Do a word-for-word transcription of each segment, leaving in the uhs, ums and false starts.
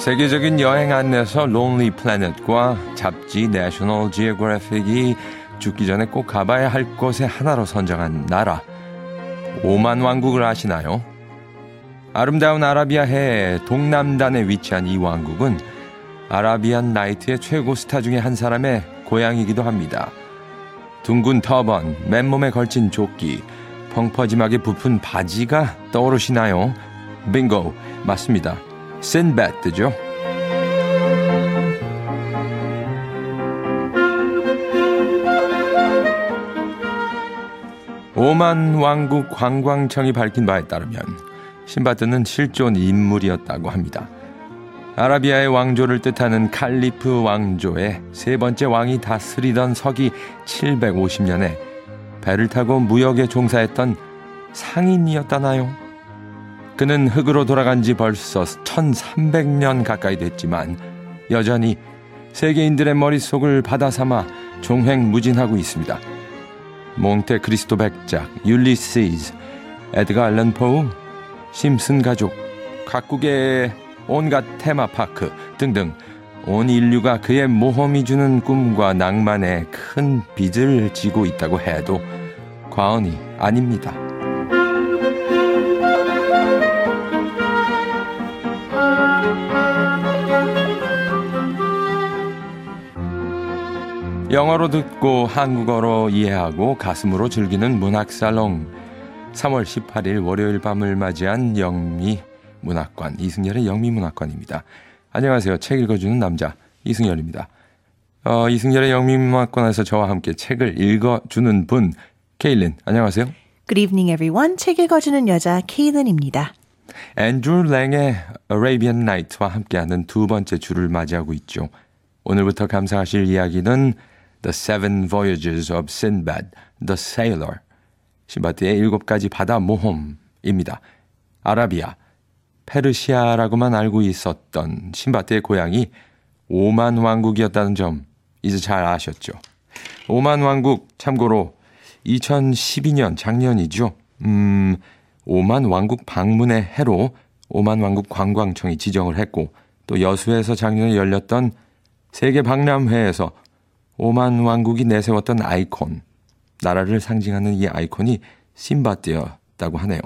세계적인 여행 안내서 론리 플래닛과 잡지 내셔널 지오그래픽이 죽기 전에 꼭 가봐야 할 곳의 하나로 선정한 나라, 오만 왕국을 아시나요? 아름다운 아라비아해 동남단에 위치한 이 왕국은 아라비안 나이트의 최고 스타 중에 한 사람의 고향이기도 합니다. 둥근 터번, 맨몸에 걸친 조끼, 펑퍼짐하게 부푼 바지가 떠오르시나요? 빙고, 맞습니다. 신바드죠. 오만 왕국 관광청이 밝힌 바에 따르면 신바드는 실존 인물이었다고 합니다. 아라비아의 왕조를 뜻하는 칼리프 왕조의 세 번째 왕이 다스리던 서기 칠백오십 년에 배를 타고 무역에 종사했던 상인이었다나요? 그는 흙으로 돌아간 지 벌써 천삼백 년 가까이 됐지만 여전히 세계인들의 머릿속을 바다 삼아 종횡무진하고 있습니다. 몽테크리스토 백작, 율리시스, 에드가 알런 포우, 심슨 가족, 각국의 온갖 테마파크 등등 온 인류가 그의 모험이 주는 꿈과 낭만에 큰 빚을 지고 있다고 해도 과언이 아닙니다. 영어로 듣고 한국어로 이해하고 가슴으로 즐기는 문학살롱, 삼월 십팔일 월요일 밤을 맞이한 영미 문학관, 이승열의 영미문학관입니다. 안녕하세요. 책 읽어주는 남자 이승열입니다. 어, 이승열의 영미문학관에서 저와 함께 책을 읽어주는 분, 케일린, 안녕하세요. Good evening, everyone. 책 읽어주는 여자 케일린입니다. 앤드루 랭의 Arabian Night와 함께하는 두 번째 주를 맞이하고 있죠. 오늘부터 감상하실 이야기는 The Seven Voyages of Sinbad, the Sailor, 신바드의 일곱 가지 바다 모험입니다. 아라비아, 페르시아라고만 알고 있었던 신바드의 고향이 오만 왕국이었다는 점 이제 잘 아셨죠? 오만 왕국, 참고로 이천십이 년 작년이죠. 음, 오만 왕국 방문의 해로 오만 왕국 관광청이 지정을 했고 또 여수에서 작년에 열렸던 세계 박람회에서 오만 왕국이 내세웠던 아이콘, 나라를 상징하는 이 아이콘이 신바드였다고 하네요.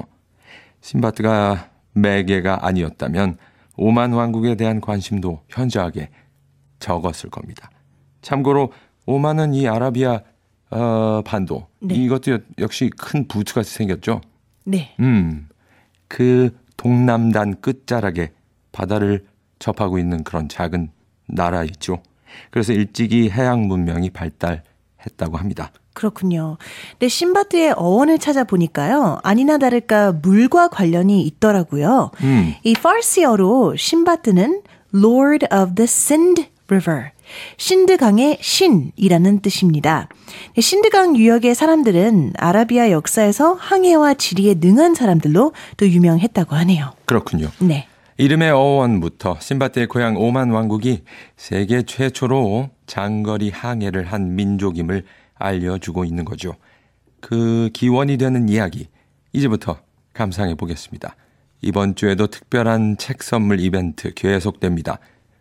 신바드가 매개가 아니었다면 오만 왕국에 대한 관심도 현저하게 적었을 겁니다. 참고로 오만은 이 아라비아 어, 반도, 네. 이것도 역시 큰 부츠같이 생겼죠. 네. 음, 그 동남단 끝자락에 바다를 접하고 있는 그런 작은 나라이죠. 그래서 일찍이 해양 문명이 발달했다고 합니다. 그렇군요. 근데 신바드의 어원을 찾아보니까요. 아니나 다를까 물과 관련이 있더라고요. 음. 이 파르시어로 신바드는 Lord of the Sind River, 신드강의 신이라는 뜻입니다. 신드강 유역의 사람들은 아라비아 역사에서 항해와 지리에 능한 사람들로 또 유명했다고 하네요. 그렇군요. 네. 이름의 어원부터 신바드의 고향 오만 왕국이 세계 최초로 장거리 항해를 한 민족임을 알려주고 있는 거죠. 그 기원이 되는 이야기, 이제부터 감상해 보겠습니다. 이번 주에도 특별한 책 선물 이벤트 계속됩니다.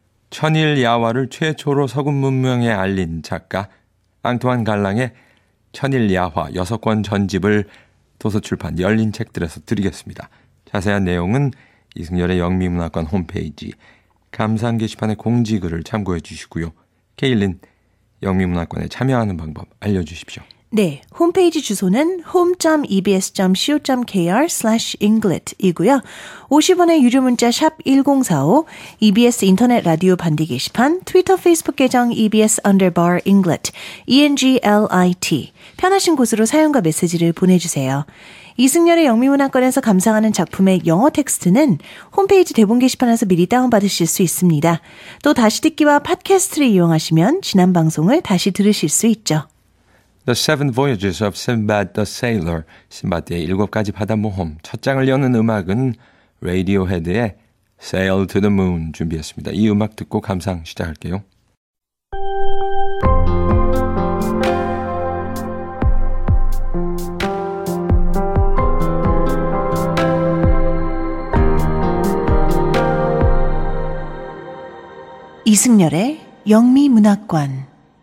천일 야화를 최초로 서구 문명에 알린 작가 앙투안 갈랑의 천일 야화 여섯 권 전집을 도서출판 열린 책들에서 드리겠습니다. 자세한 내용은 이승열의 영미문학관 홈페이지 감상 게시판의 공지글을 참고해 주시고요. 케일린, 영미문학관에 참여하는 방법 알려주십시오. 네, 홈페이지 주소는 home.ebs.co.kr slash inglet 이고요. 오십 원의 유료 문자 샵 일공사오, 이비에스 인터넷 라디오 반디 게시판, 트위터 페이스북 계정 이비에스 underbar inglet, E-N-G-L-I-T 편하신 곳으로 사연과 메시지를 보내주세요. 이승열의 영미문학관에서 감상하는 작품의 영어 텍스트는 홈페이지 대본 게시판에서 미리 다운받으실 수 있습니다. 또 다시 듣기와 팟캐스트를 이용하시면 지난 방송을 다시 들으실 수 있죠. The Seven Voyages of Sinbad the Sailor, 신바드의 일곱 가지 바다 모험. 첫 장을 여는 음악은 레이디오헤드의 Sail to the Moon 준비했습니다. 이 음악 듣고 감상 시작할게요. 이승열의 영미문학관.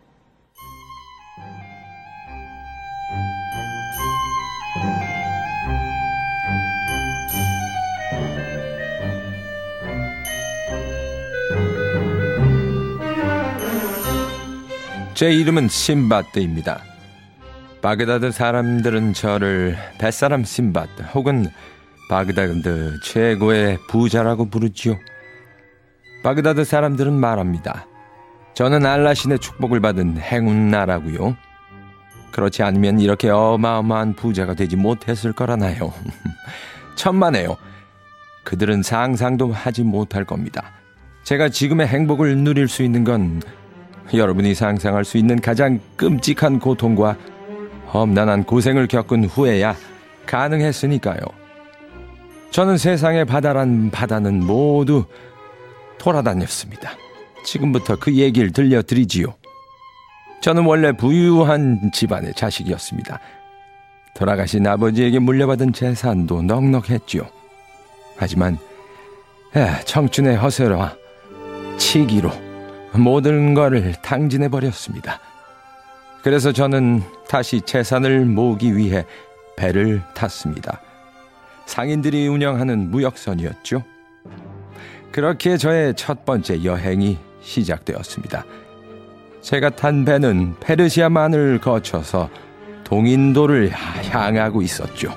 제 이름은 신바드입니다. 바그다드 사람들은 저를 뱃사람 신바드 혹은 바그다드 최고의 부자라고 부르지요. 바그다드 사람들은 말합니다. 저는 알라신의 축복을 받은 행운나라고요. 그렇지 않으면 이렇게 어마어마한 부자가 되지 못했을 거라나요. 천만에요. 그들은 상상도 하지 못할 겁니다. 제가 지금의 행복을 누릴 수 있는 건 여러분이 상상할 수 있는 가장 끔찍한 고통과 험난한 고생을 겪은 후에야 가능했으니까요. 저는 세상의 바다란 바다는 모두 돌아다녔습니다. 지금부터 그 얘기를 들려드리지요. 저는 원래 부유한 집안의 자식이었습니다. 돌아가신 아버지에게 물려받은 재산도 넉넉했지요. 하지만 청춘의 허세와 치기로 모든 것을 탕진해버렸습니다. 그래서 저는 다시 재산을 모으기 위해 배를 탔습니다. 상인들이 운영하는 무역선이었죠. 그렇게 저의 첫 번째 여행이 시작되었습니다. 제가 탄 배는 페르시아만을 거쳐서 동인도를 향하고 있었죠.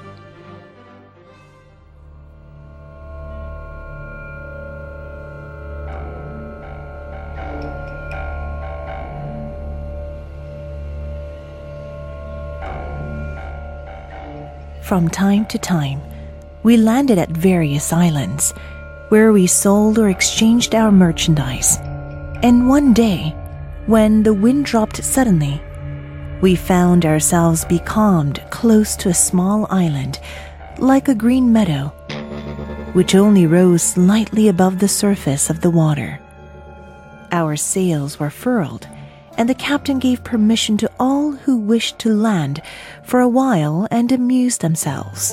From time to time, we landed at various islands where we sold or exchanged our merchandise. And one day, when the wind dropped suddenly, we found ourselves becalmed close to a small island, like a green meadow, which only rose slightly above the surface of the water. Our sails were furled, and the captain gave permission to all who wished to land for a while and amuse themselves.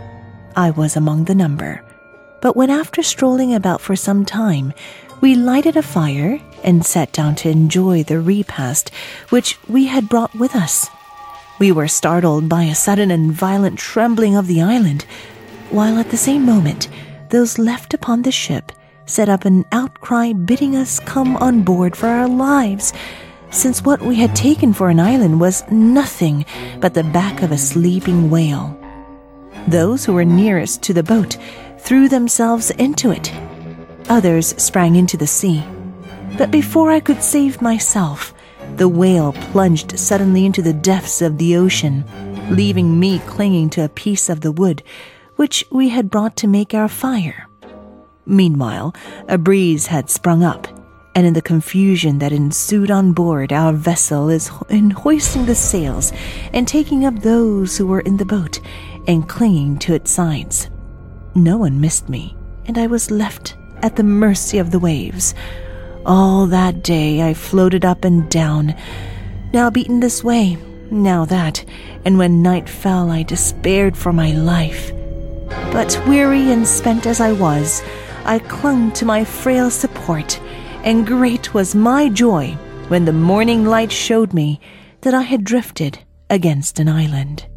I was among the number, but when after strolling about for some time, we lighted a fire and sat down to enjoy the repast which we had brought with us, we were startled by a sudden and violent trembling of the island, while at the same moment those left upon the ship set up an outcry bidding us come on board for our lives, since what we had taken for an island was nothing but the back of a sleeping whale. Those who were nearest to the boat threw themselves into it. Others sprang into the sea. But before I could save myself, the whale plunged suddenly into the depths of the ocean, leaving me clinging to a piece of the wood which we had brought to make our fire. Meanwhile, a breeze had sprung up, and in the confusion that ensued on board, our vessel is in hoisting the sails and taking up those who were in the boat and clinging to its sides. No one missed me, and I was left at the mercy of the waves. All that day I floated up and down, now beaten this way, now that, and when night fell I despaired for my life. But weary and spent as I was, I clung to my frail support, and great was my joy when the morning light showed me that I had drifted against an island.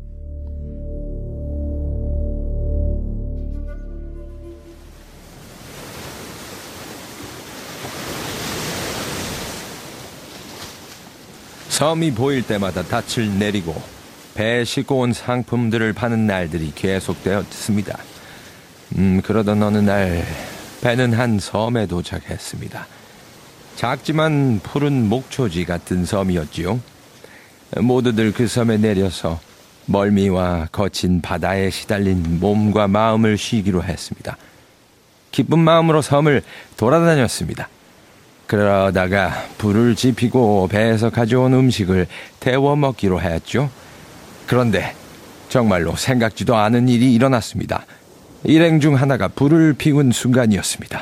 섬이 보일 때마다 닻을 내리고 배에 싣고 온 상품들을 파는 날들이 계속되었습니다. 음, 그러던 어느 날 배는 한 섬에 도착했습니다. 작지만 푸른 목초지 같은 섬이었지요. 모두들 그 섬에 내려서 멀미와 거친 바다에 시달린 몸과 마음을 쉬기로 했습니다. 기쁜 마음으로 섬을 돌아다녔습니다. 그러다가 불을 지피고 배에서 가져온 음식을 데워 먹기로 했죠. 그런데 정말로 생각지도 않은 일이 일어났습니다. 일행 중 하나가 불을 피운 순간이었습니다.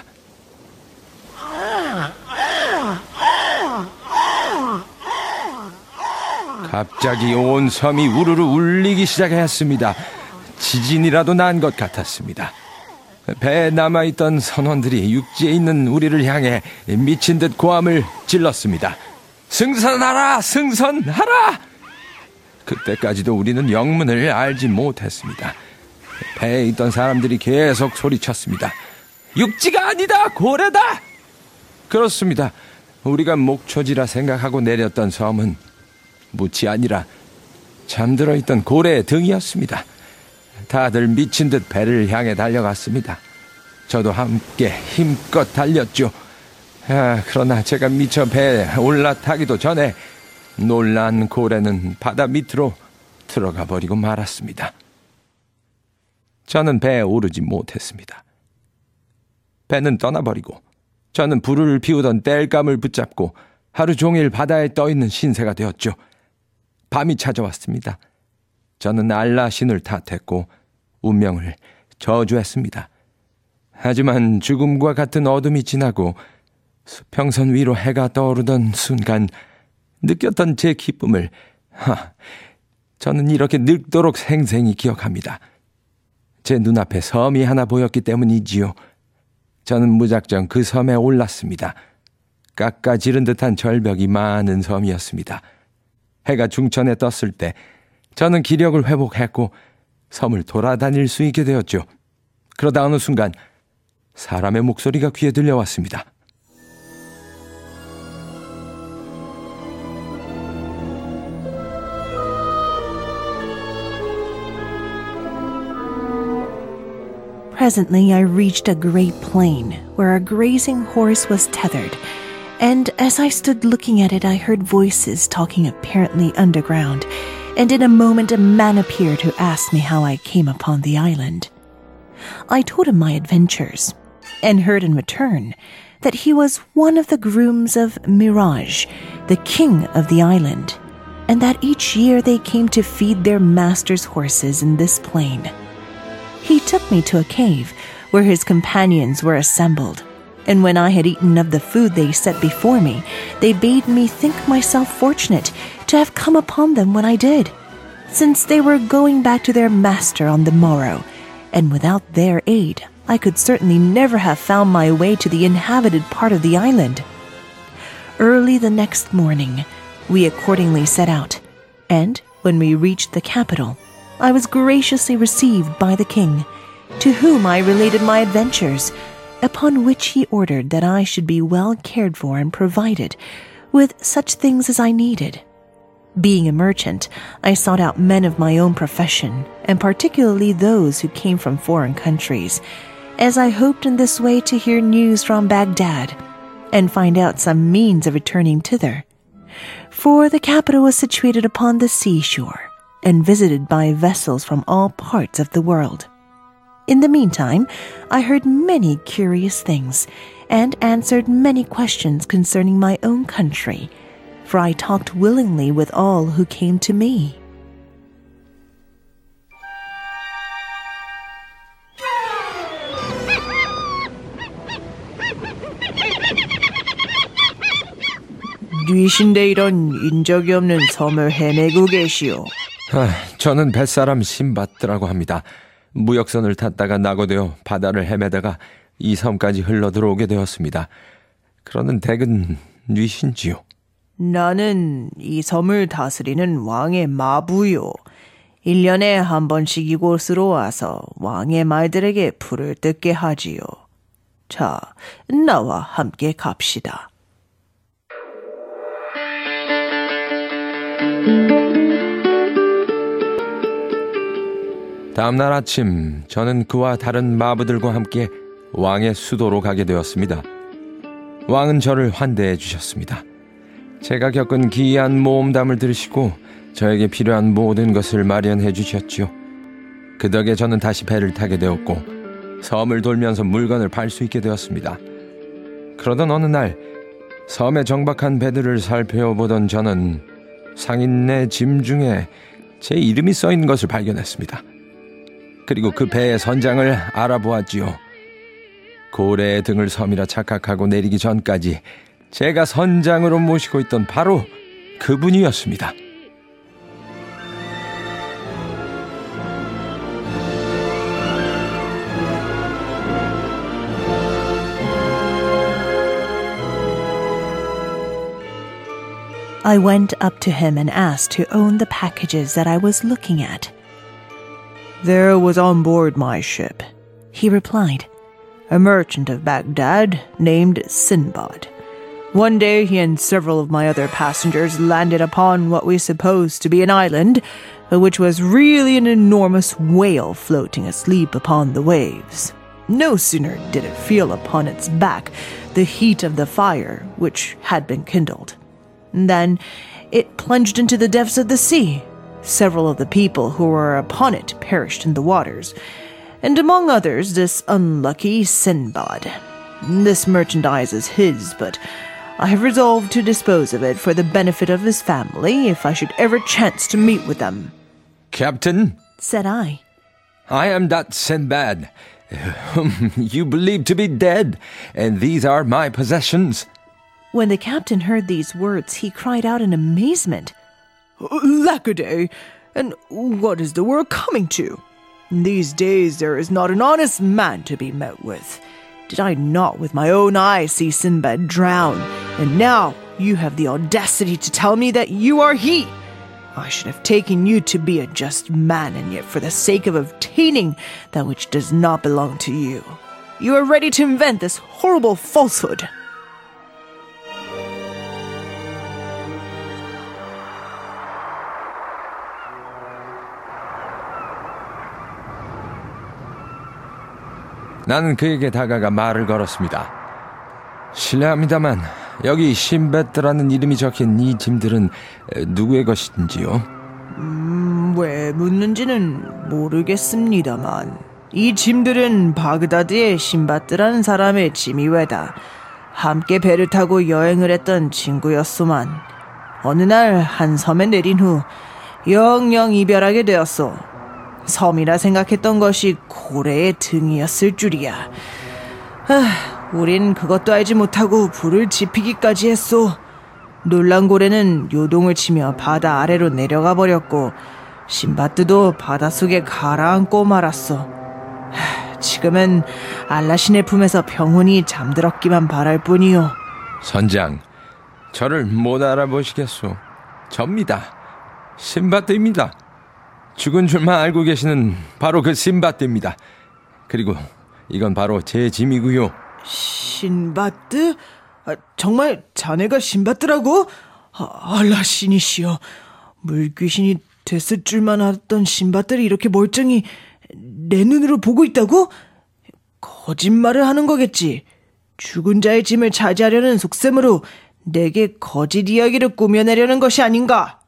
갑자기 온 섬이 우르르 울리기 시작했습니다. 지진이라도 난 것 같았습니다. 배에 남아있던 선원들이 육지에 있는 우리를 향해 미친 듯 고함을 질렀습니다. 승선하라! 승선하라! 그때까지도 우리는 영문을 알지 못했습니다. 배에 있던 사람들이 계속 소리쳤습니다. 육지가 아니다! 고래다! 그렇습니다. 우리가 목초지라 생각하고 내렸던 섬은 묻이 아니라 잠들어 있던 고래의 등이었습니다. 다들 미친 듯 배를 향해 달려갔습니다. 저도 함께 힘껏 달렸죠. 아, 그러나 제가 미처 배에 올라타기도 전에 놀란 고래는 바다 밑으로 들어가 버리고 말았습니다. 저는 배에 오르지 못했습니다. 배는 떠나버리고 저는 불을 피우던 땔감을 붙잡고 하루 종일 바다에 떠있는 신세가 되었죠. 밤이 찾아왔습니다. 저는 알라 신을 탓했고 운명을 저주했습니다. 하지만 죽음과 같은 어둠이 지나고 수평선 위로 해가 떠오르던 순간 느꼈던 제 기쁨을 하, 저는 이렇게 늙도록 생생히 기억합니다. 제 눈앞에 섬이 하나 보였기 때문이지요. 저는 무작정 그 섬에 올랐습니다. 깎아지른 듯한 절벽이 많은 섬이었습니다. 해가 중천에 떴을 때 저는 기력을 회복했고 섬을 돌아다닐 수 있게 되었죠. 그러다 어느 순간 사람의 목소리가 귀에 들려왔습니다. Presently I reached a great plain where a grazing horse was tethered, and as I stood looking at it I heard voices talking apparently underground, and in a moment a man appeared who asked me how I came upon the island. I told him my adventures, and heard in return that he was one of the grooms of Mirage, the king of the island, and that each year they came to feed their master's horses in this plain. He took me to a cave where his companions were assembled, and when I had eaten of the food they set before me, they bade me think myself fortunate to have come upon them when I did, since they were going back to their master on the morrow, and without their aid I could certainly never have found my way to the inhabited part of the island. Early the next morning, we accordingly set out, and when we reached the capital, I was graciously received by the king, to whom I related my adventures, upon which he ordered that I should be well cared for and provided with such things as I needed. Being a merchant, I sought out men of my own profession, and particularly those who came from foreign countries, as I hoped in this way to hear news from Baghdad, and find out some means of returning thither. For the capital was situated upon the seashore, and visited by vessels from all parts of the world. In the meantime, I heard many curious things, and answered many questions concerning my own country, for I talked willingly with all who came to me. 뉘신데 이런 인적이 없는 섬을 헤매고 계시오. 아, 저는 뱃사람 신바트라고 합니다. 무역선을 탔다가 낙오되어 바다를 헤매다가 이 섬까지 흘러 들어오게 되었습니다. 그러는 댁은 뉘신지요? 나는 이 섬을 다스리는 왕의 마부요. 일 년에 한 번씩 이곳으로 와서 왕의 말들에게 풀을 뜯게 하지요. 자, 나와 함께 갑시다. 다음날 아침 저는 그와 다른 마부들과 함께 왕의 수도로 가게 되었습니다. 왕은 저를 환대해 주셨습니다. 제가 겪은 기이한 모험담을 들으시고 저에게 필요한 모든 것을 마련해 주셨지요. 그 덕에 저는 다시 배를 타게 되었고 섬을 돌면서 물건을 팔 수 있게 되었습니다. 그러던 어느 날 섬의 정박한 배들을 살펴보던 저는 상인의 짐 중에 제 이름이 써있는 것을 발견했습니다. 그리고 그 배의 선장을 알아보았지요. 고래의 등을 섬이라 착각하고 내리기 전까지 제가 선장으로 모시고 있던 바로 그분이었습니다. I went up to him and asked to own the packages that I was looking at. There was on board my ship, He replied, a merchant of Baghdad named Sinbad. One day he and several of my other passengers landed upon what we supposed to be an island, but which was really an enormous whale floating asleep upon the waves. No sooner did it feel upon its back the heat of the fire which had been kindled than it plunged into the depths of the sea. Several of the people who were upon it perished in the waters, and among others this unlucky Sinbad. This merchandise is his, but I have resolved to dispose of it for the benefit of his family if I should ever chance to meet with them. Captain, said I. I am that Sinbad, whom you believe to be dead, and these are my possessions. When the captain heard these words, he cried out in amazement. Lackaday! And what is the world coming to? In these days there is not an honest man to be met with. Did I not with my own eyes see Sinbad drown, and now you have the audacity to tell me that you are he? I should have taken you to be a just man, and yet for the sake of obtaining that which does not belong to you, you are ready to invent this horrible falsehood. 나는 그에게 다가가 말을 걸었습니다. 실례합니다만 여기 신베트라는 이름이 적힌 이 짐들은 누구의 것인지요? 음, 왜 묻는지는 모르겠습니다만 이 짐들은 바그다드의 신바트라는 사람의 짐이외다. 함께 배를 타고 여행을 했던 친구였소만 어느 날 한 섬에 내린 후 영영 이별하게 되었소. 섬이라 생각했던 것이 고래의 등이었을 줄이야. 아, 우린 그것도 알지 못하고 불을 지피기까지 했소. 놀란 고래는 요동을 치며 바다 아래로 내려가 버렸고 신바트도 바닷속에 가라앉고 말았소. 하, 지금은 알라신의 품에서 평온히 잠들었기만 바랄 뿐이요. 선장, 저를 못 알아보시겠소. 접니다. 신바트입니다. 죽은 줄만 알고 계시는 바로 그 신바트입니다. 그리고 이건 바로 제 짐이고요. 신바트? 아, 정말 자네가 신바트라고? 아, 알라신이시여. 물귀신이 됐을 줄만 알았던 신바트를 이렇게 멀쩡히 내 눈으로 보고 있다고? 거짓말을 하는 거겠지. 죽은 자의 짐을 차지하려는 속셈으로 내게 거짓 이야기를 꾸며내려는 것이 아닌가?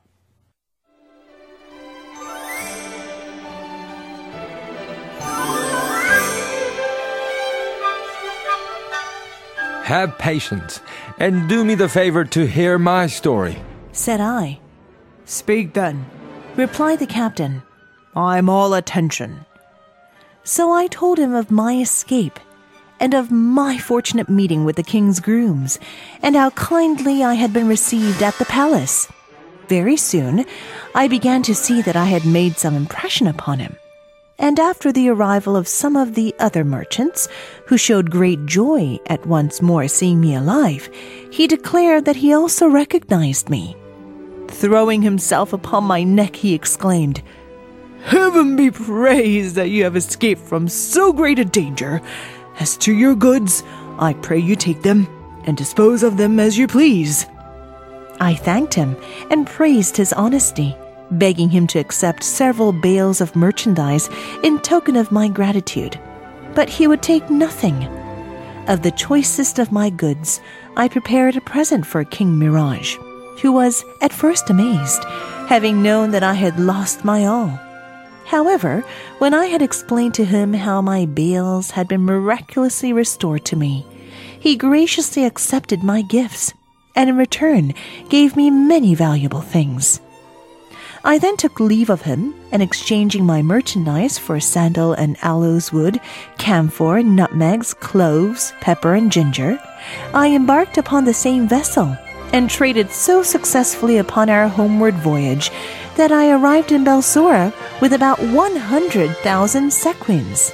Have patience and do me the favor to hear my story, said I. Speak then, Replied the captain. I'm all attention. So I told him of my escape, and of my fortunate meeting with the king's grooms, and how kindly I had been received at the palace. Very soon, I began to see that I had made some impression upon him. And after the arrival of some of the other merchants, who showed great joy at once more seeing me alive, he declared that he also recognized me. Throwing himself upon my neck, he exclaimed, Heaven be praised that you have escaped from so great a danger. As to your goods, I pray you take them and dispose of them as you please. I thanked him and praised his honesty, begging him to accept several bales of merchandise in token of my gratitude. But he would take nothing. Of the choicest of my goods, I prepared a present for King Mirage, who was at first amazed, having known that I had lost my all. However, when I had explained to him how my bales had been miraculously restored to me, he graciously accepted my gifts, and in return gave me many valuable things. I then took leave of him, and exchanging my merchandise for sandal and aloes wood, camphor, nutmegs, cloves, pepper, and ginger, I embarked upon the same vessel, and traded so successfully upon our homeward voyage that I arrived in Balsora with about one hundred thousand sequins.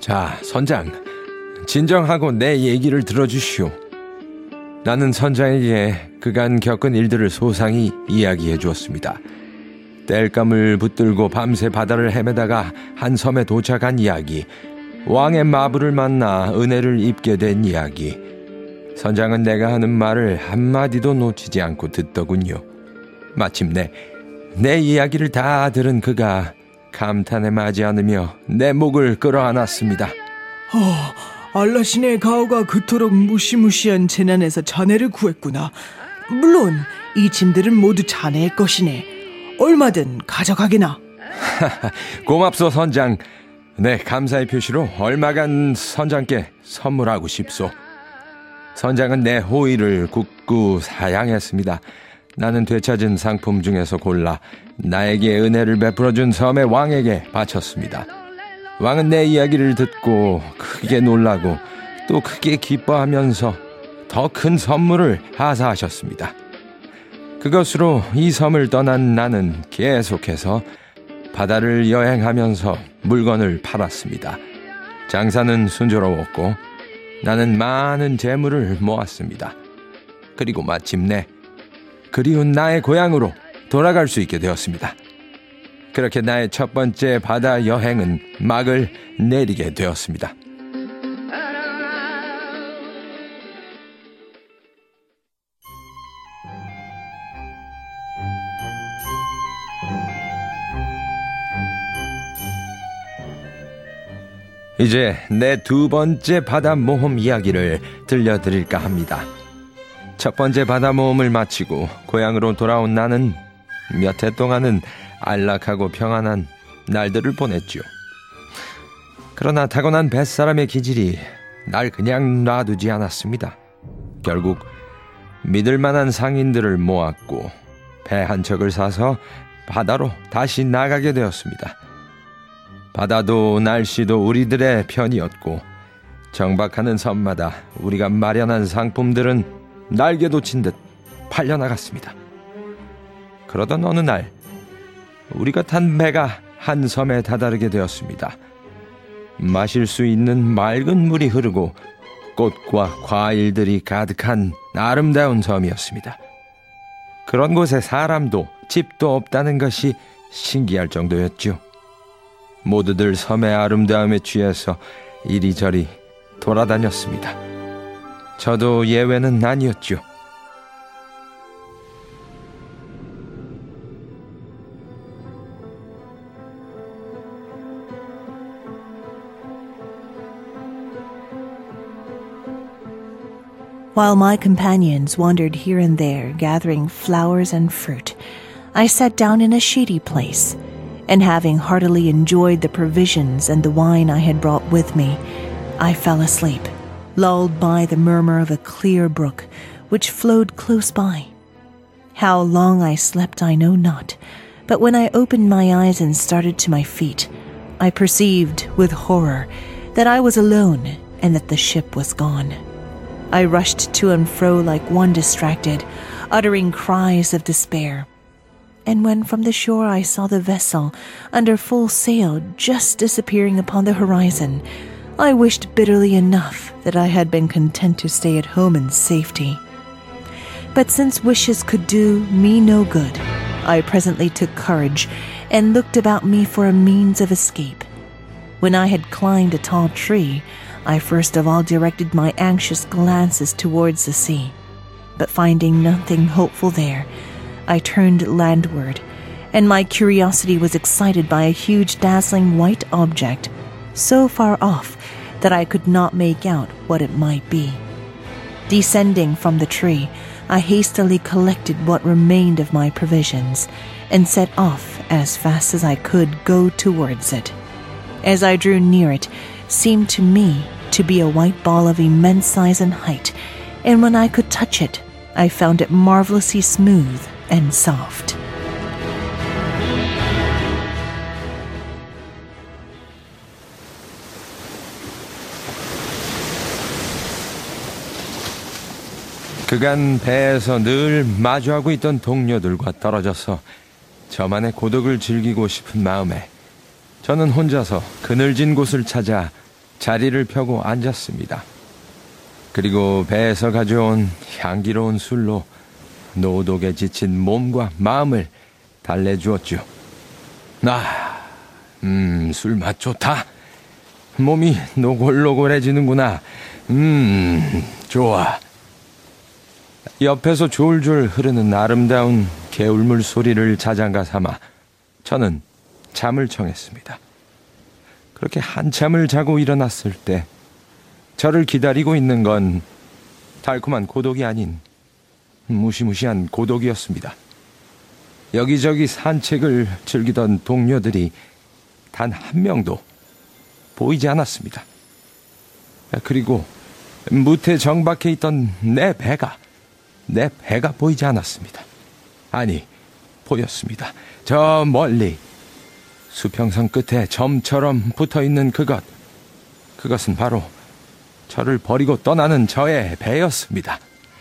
자, 선장, 진정하고 내 얘기를 들어주시오. 나는 선장에게 그간 겪은 일들을 소상히 이야기해 주었습니다. 땔감을 붙들고 밤새 바다를 헤매다가 한 섬에 도착한 이야기, 왕의 마부를 만나 은혜를 입게 된 이야기. 선장은 내가 하는 말을 한마디도 놓치지 않고 듣더군요. 마침내 내 이야기를 다 들은 그가 감탄에 맞지 않으며 내 목을 끌어안았습니다. 어, 알라신의 가오가 그토록 무시무시한 재난에서 자네를 구했구나. 물론 이 짐들은 모두 자네의 것이네. 얼마든 가져가게나. 고맙소 선장. 네, 감사의 표시로 얼마간 선장께 선물하고 싶소. 선장은 내 호의를 굳고 사양했습니다. 나는 되찾은 상품 중에서 골라 나에게 은혜를 베풀어준 섬의 왕에게 바쳤습니다. 왕은 내 이야기를 듣고 크게 놀라고 또 크게 기뻐하면서 더 큰 선물을 하사하셨습니다. 그것으로 이 섬을 떠난 나는 계속해서 바다를 여행하면서 물건을 팔았습니다. 장사는 순조로웠고 나는 많은 재물을 모았습니다. 그리고 마침내 그리운 나의 고향으로 돌아갈 수 있게 되었습니다. 그렇게 나의 첫 번째 바다 여행은 막을 내리게 되었습니다. 이제 내 두 번째 바다 모험 이야기를 들려드릴까 합니다. 첫 번째 바다 모험을 마치고 고향으로 돌아온 나는 몇 해 동안은 안락하고 평안한 날들을 보냈죠. 그러나 타고난 뱃사람의 기질이 날 그냥 놔두지 않았습니다. 결국 믿을 만한 상인들을 모았고 배 한 척을 사서 바다로 다시 나가게 되었습니다. 바다도 날씨도 우리들의 편이었고 정박하는 섬마다 우리가 마련한 상품들은 날개도 친 듯 팔려나갔습니다. 그러던 어느 날 우리가 탄 배가 한 섬에 다다르게 되었습니다. 마실 수 있는 맑은 물이 흐르고 꽃과 과일들이 가득한 아름다운 섬이었습니다. 그런 곳에 사람도 집도 없다는 것이 신기할 정도였죠. 모두들 섬의 아름다움에 취해서 이리저리 돌아다녔습니다. 저도 예외는 아니었죠. While my companions wandered here and there, gathering flowers and fruit, I sat down in a shady place, and having heartily enjoyed the provisions and the wine I had brought with me, I fell asleep, lulled by the murmur of a clear brook which flowed close by. How long I slept I know not, but when I opened my eyes and started to my feet, I perceived with horror that I was alone and that the ship was gone. I rushed to and fro like one distracted, uttering cries of despair. And when from the shore I saw the vessel under full sail just disappearing upon the horizon, I wished bitterly enough that I had been content to stay at home in safety. But since wishes could do me no good, I presently took courage and looked about me for a means of escape. When I had climbed a tall tree, I first of all directed my anxious glances towards the sea, but finding nothing hopeful there, I turned landward, and my curiosity was excited by a huge dazzling white object, so far off that I could not make out what it might be. Descending from the tree, I hastily collected what remained of my provisions, and set off as fast as I could go towards it. As I drew near it, seemed to me to be a white ball of immense size and height, and when I could touch it, I found it marvelously smooth and soft. 그간 배에서 늘 마주하고 있던 동료들과 떨어져서 저만의 고독을 즐기고 싶은 마음에 저는 혼자서 그늘진 곳을 찾아 자리를 펴고 앉았습니다. 그리고 배에서 가져온 향기로운 술로 노독에 지친 몸과 마음을 달래주었죠. 아, 음, 술 맛 좋다. 몸이 노골노골해지는구나. 음, 좋아. 옆에서 졸졸 흐르는 아름다운 개울물 소리를 자장가 삼아 저는 잠을 청했습니다. 그렇게 한참을 자고 일어났을 때 저를 기다리고 있는 건 달콤한 고독이 아닌 무시무시한 고독이었습니다. 여기저기 산책을 즐기던 동료들이 단 한 명도 보이지 않았습니다. 그리고 무태 정박해 있던 내 배가 내 배가 보이지 않았습니다. 아니, 보였습니다. 저 멀리 수평선 끝에 점처럼 붙어있는 그것, 그것은 바로 저를 버리고 떠나는 저의 배였습니다.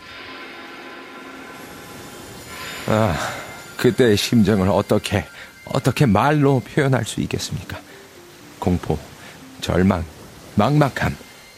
아, 그때의 심정을 어떻게 어떻게 말로 표현할 수 있겠습니까? 공포, 절망, 막막함.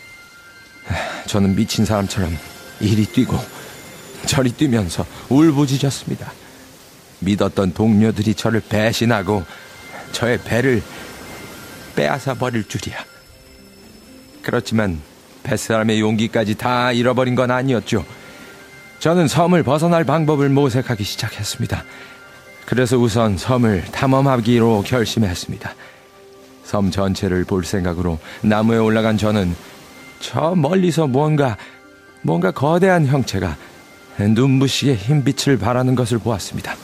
저는 미친 사람처럼 이리 뛰고 저리 뛰면서 울부짖었습니다. 믿었던 동료들이 저를 배신하고 저의 배를 빼앗아 버릴 줄이야. 그렇지만 뱃사람의 용기까지 다 잃어버린 건 아니었죠. 저는 섬을 벗어날 방법을 모색하기 시작했습니다. 그래서 우선 섬을 탐험하기로 결심했습니다. 섬 전체를 볼 생각으로 나무에 올라간 저는 저 멀리서 뭔가 뭔가 거대한 형체가 눈부시게 흰빛을 발하는 것을 보았습니다.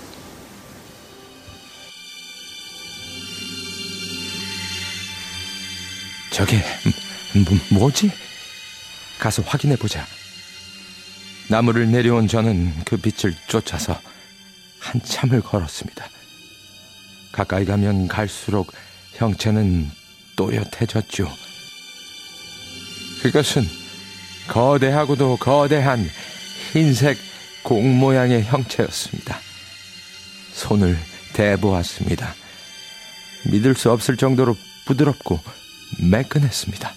저게 뭐, 뭐지? 가서 확인해보자. 나무를 내려온 저는 그 빛을 쫓아서 한참을 걸었습니다. 가까이 가면 갈수록 형체는 또렷해졌죠. 그것은 거대하고도 거대한 흰색 공 모양의 형체였습니다. 손을 대보았습니다. 믿을 수 없을 정도로 부드럽고 매끈했습니다.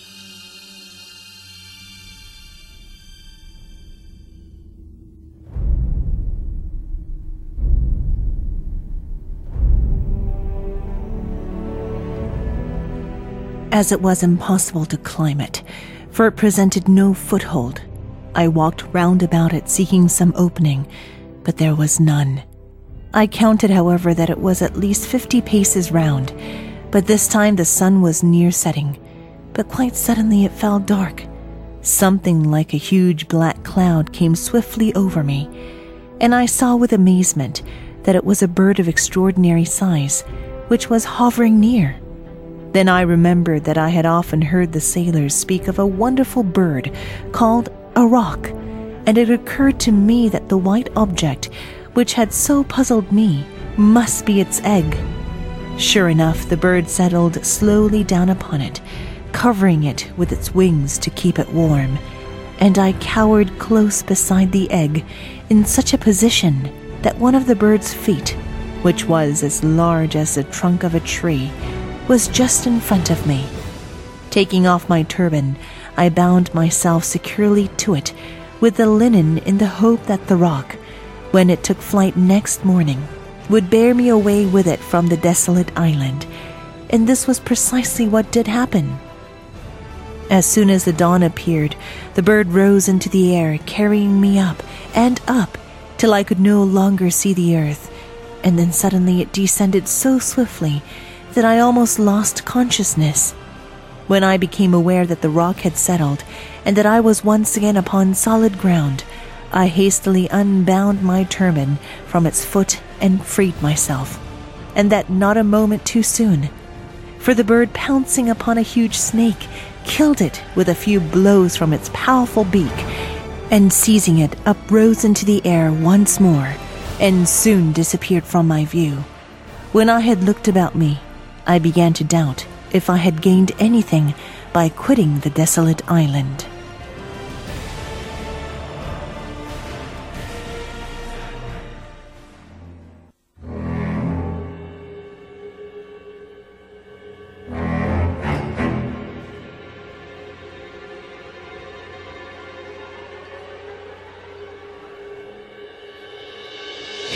As it was impossible to climb it, for it presented no foothold, I walked round about it seeking some opening, but there was none. I counted, however, that it was at least fifty paces round, but this time the sun was near setting. But quite suddenly it fell dark. Something like a huge black cloud came swiftly over me, and I saw with amazement that it was a bird of extraordinary size, which was hovering near. Then I remembered that I had often heard the sailors speak of a wonderful bird called a roc, and it occurred to me that the white object, which had so puzzled me, must be its egg. Sure enough, the bird settled slowly down upon it, covering it with its wings to keep it warm, and I cowered close beside the egg in such a position that one of the bird's feet, which was as large as the trunk of a tree, was just in front of me. Taking off my turban, I bound myself securely to it with the linen in the hope that the roc, when it took flight next morning, would bear me away with it from the desolate island. And this was precisely what did happen. As soon as the dawn appeared, the bird rose into the air, carrying me up and up till I could no longer see the earth, and then suddenly it descended so swiftly that I almost lost consciousness. When I became aware that the roc had settled and that I was once again upon solid ground, I hastily unbound my turban from its foot and freed myself, and that not a moment too soon, for the bird, pouncing upon a huge snake, killed it with a few blows from its powerful beak, and seizing it, uprose into the air once more, and soon disappeared from my view. When I had looked about me, I began to doubt if I had gained anything by quitting the desolate island.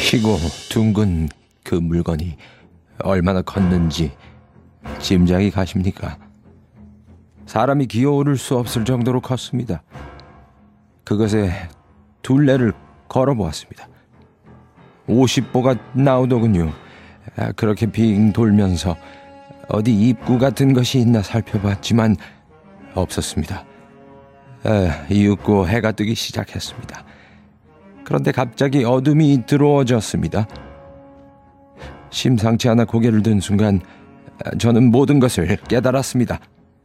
희고 둥근 그 물건이 얼마나 컸는지 짐작이 가십니까? 사람이 기어오를 수 없을 정도로 컸습니다. 그것에 둘레를 걸어보았습니다. 오십 보가 나오더군요. 그렇게 빙 돌면서 어디 입구 같은 것이 있나 살펴봤지만 없었습니다. 이윽고 해가 뜨기 시작했습니다. 그런데 갑자기 어둠이 들어워졌습니다. 심상치 않아 고개를 든 순간 저는 모든 것을 깨달았습니다.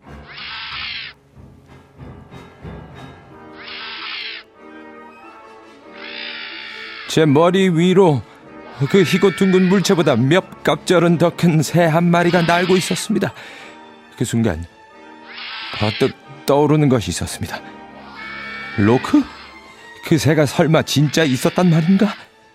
제 머리 위로 그 희고 둥근 물체보다 몇 갑절은 더 큰 새 한 마리가 날고 있었습니다. 그 순간 버뜩 떠오르는 것이 있었습니다. 로크? 그 새가 설마 진짜 있었단 말인가?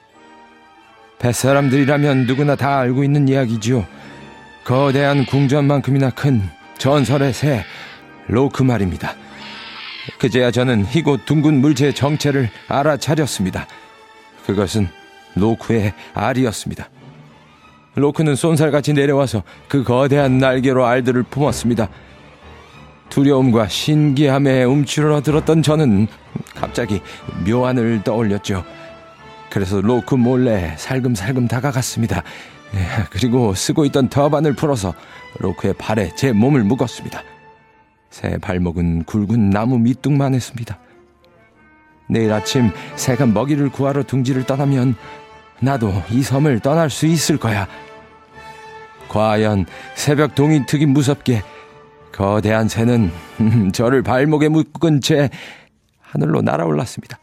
뱃사람들이라면 누구나 다 알고 있는 이야기지요. 거대한 궁전만큼이나 큰 전설의 새 로크 말입니다. 그제야 저는 희고 둥근 물체의 정체를 알아차렸습니다. 그것은 로크의 알이었습니다. 로크는 쏜살같이 내려와서 그 거대한 날개로 알들을 품었습니다. 두려움과 신기함에 움츠러들었던 저는 갑자기 묘안을 떠올렸죠. 그래서 로크 몰래 살금살금 다가갔습니다. 그리고 쓰고 있던 터반을 풀어서 로크의 발에 제 몸을 묶었습니다. 새 발목은 굵은 나무 밑둥만 했습니다. 내일 아침 새가 먹이를 구하러 둥지를 떠나면 나도 이 섬을 떠날 수 있을 거야. 과연 새벽 동이 트기 무섭게 거대한 새는 저를 발목에 묶은 채 하늘로 날아올랐습니다.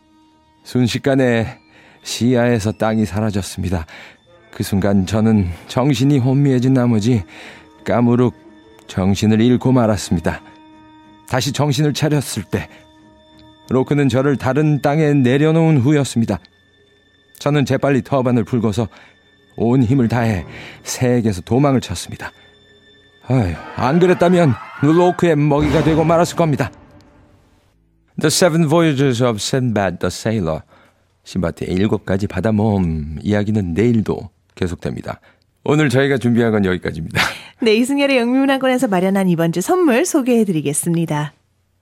순식간에 시야에서 땅이 사라졌습니다. 그 순간 저는 정신이 혼미해진 나머지 까무룩 정신을 잃고 말았습니다. 다시 정신을 차렸을 때 로크는 저를 다른 땅에 내려놓은 후였습니다. 저는 재빨리 터반을 풀고서 온 힘을 다해 새에게서 도망을 쳤습니다. 아유, 안 그랬다면 로크의 먹이가 되고 말았을 겁니다. The Seven Voyages of Sinbad the Sailor, 신바트의 일곱 가지 바다 모험 이야기는 내일도 계속됩니다. 오늘 저희가 준비한 건 여기까지입니다. 네, 이승열의 영미문화권에서 마련한 이번 주 선물 소개해드리겠습니다.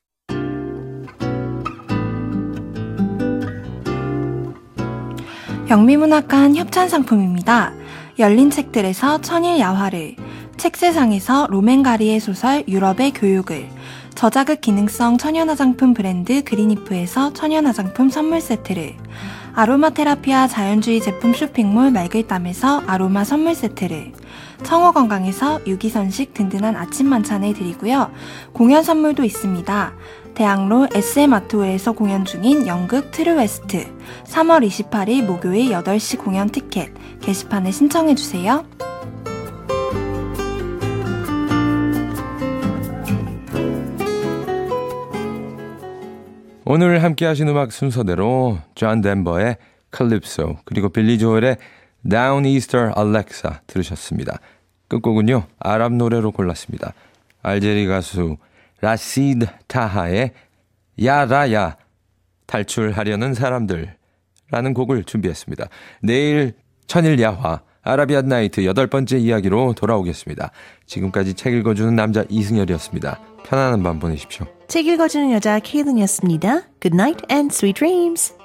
영미문학관 협찬상품입니다. 열린 책들에서 천일 야화를, 책세상에서 로맨가리의 소설 유럽의 교육을, 저자극 기능성 천연화장품 브랜드 그린이프에서 천연화장품 선물 세트를, 아로마 테라피와 자연주의 제품 쇼핑몰 말글담에서 아로마 선물 세트를, 청호건강에서 유기선식 든든한 아침 만찬을 드리고요. 공연 선물도 있습니다. 대학로 에스엠아트홀에서 공연 중인 연극 트루웨스트, 삼월 이십팔일 목요일 여덟 시 공연 티켓 게시판에 신청해주세요. 오늘 함께 하신 음악 순서대로 존 덴버의 칼립소 그리고 빌리 조엘의 Down Easter Alexa 들으셨습니다. 끝곡은요, 아랍 노래로 골랐습니다. 알제리 가수 라시드 타하의 야라야 탈출하려는 사람들 라는 곡을 준비했습니다. 내일 천일야화 아라비안 나이트 여덟 번째 이야기로 돌아오겠습니다. 지금까지 책 읽어주는 남자 이승열이었습니다. 편안한 밤 보내십시오. 책 읽어주는 여자 케이든이었습니다. Good night and sweet dreams.